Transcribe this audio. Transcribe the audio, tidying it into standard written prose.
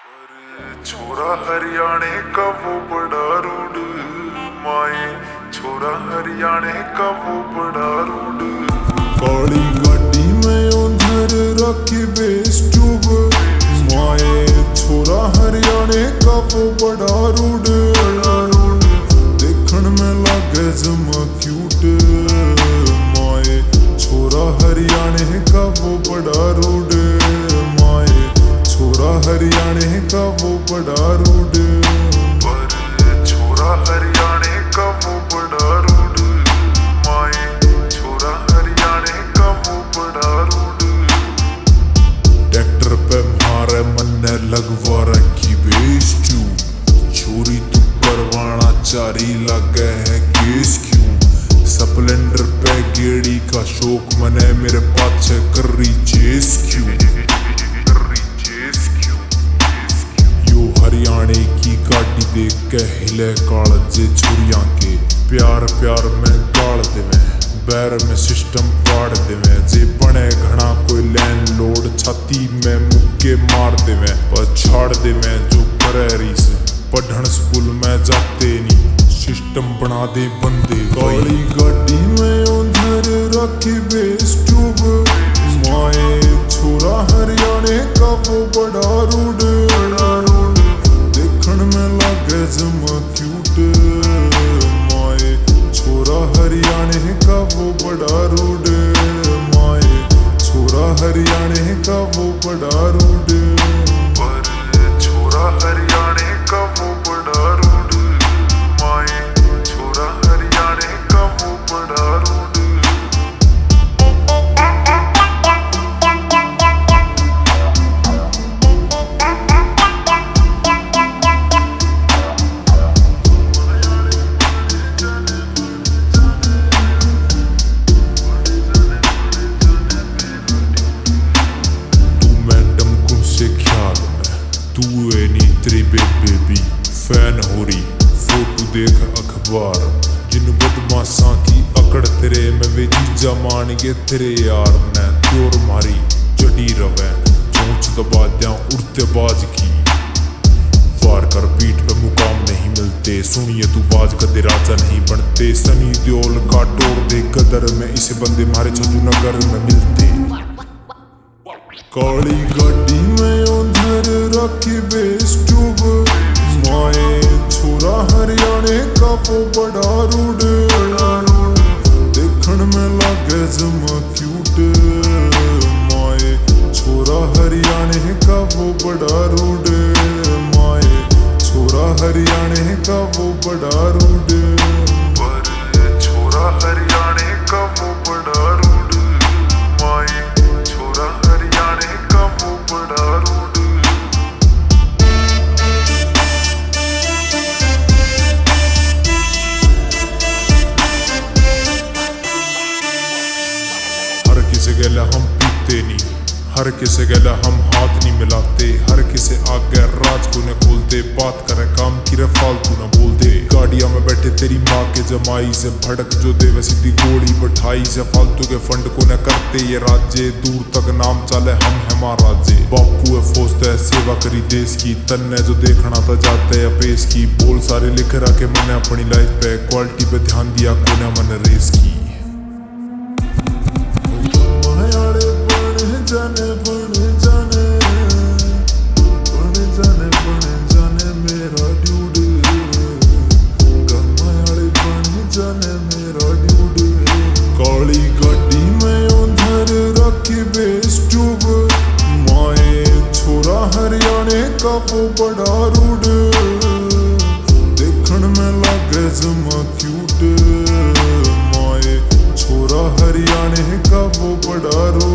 छोरा हरियाणे का वो बड़ा रूड माए, छोरा हरियाणे का वो बड़ा रूड। काली गाड़ी में उधर रखी बेस ट्यूब माए, छोरा हरियाणे का वो बड़ा रूड। देखण में लागे जमा क्यूट माए, छोरा हरियाणे का वो बड़ा रूड माए, छोरा हरियाणे का वो बड़ा रूड। पर छोरा हरियाणे का वो बड़ा रूड माए, छोरा हरियाणे का वो बड़ा रूड। ट्रैक्टर पे मारे मन्ने लगवा रखी बेस ट्यूब, छोरी तू परवाना चारी लगे है केस क्यों। स्प्लेंडर पे गेड़ी का शौक मने मेरे पाछे कर रही चेस क्यों। हरियाणे की गाड़ी देख के हिले कालजे छुरियां के, प्यार प्यार में गाड़ देवे, बैर में सिस्टम पाड़ देवे। जे बने घना कोई लैंड लोड छाती में मुक्के मार देवे, पर छाड़ देवे जो करे रीस। पढ़न स्कूल में जाते नहीं, सिस्टम बना दे बंदे। काली गाड़ी में उधर रखी बेस ट्यूब माए, छोरा हरियाणे का वो बड़ा रूड। देखण में लागे जमा क्यूट माए, छोरा हरियाणे का वो बड़ा रूड माए, छोरा हरियाणे का वो बड़ा रूड। पर छोरा हरियाणे का वो बड़ा रूड माए, छोरा हरियाणे का वो बड़ा रूड। तू है नी तेरी बेबी फैन हो रही, फोटो देख अखबार। जिन बदमाशा की अकड़ तेरे में वे जीजा मान गए तेरे यार ने। चोर मारी चढ़ी रवे चोंच दबा दिया उड़ते बाज की, वार कर पीठ पे मुकाम नहीं मिलते। सुनिए तू बाज कदे राजा नहीं बनते। सनी देओल का तोड़ दे कदर में, इसे बंदे मारे छजू नगर में मिलते। काली गाड़ी में उधर रखी बेस ट्यूब माए, छोरा हरियाणे का वो बड़ा रूड। देखण में लागे जमा क्यूट माए, छोरा हरियाणे का वो बड़ा रूड माए, छोरा हरियाणे का वो बड़ा रूड। पर छोरा हरियाणे का वो बड़ा रूड माए, छोरा हरियाणे का वो बड़ा रूड। हर किसी गले हम पीते नहीं, हर किसी गले हम हाथ नहीं मिलाते। हर किसी आगे राज को न खोलते, बात करे काम की रे फालतू न बोलते। गाड़िया में बैठे तेरी माँ के जमाई से भड़क जो देवे सीधी गोली बैठाई से। फालतू के फंड को न करते ये राज्य, दूर तक नाम चले हम है महाराजे। बापू है फौज है सेवा करी देश की, तन्ने जो देखना था जाते है पेश की। बोल सारे लिख रखे मैंने अपनी लाइफ पे, क्वालिटी पे ध्यान दिया कोने मन रेस की। जाने बन जाने मेरा ड्यूड, गमायाले बन जाने मेरा ड्यूड। काली गाड़ी में उधर रखी बेस ट्यूब माए, छोरा हरियाणे का वो बड़ा रूड। देखण में लागे जमा क्यूट माए, छोरा हरियाणे का वो बड़ा रूड।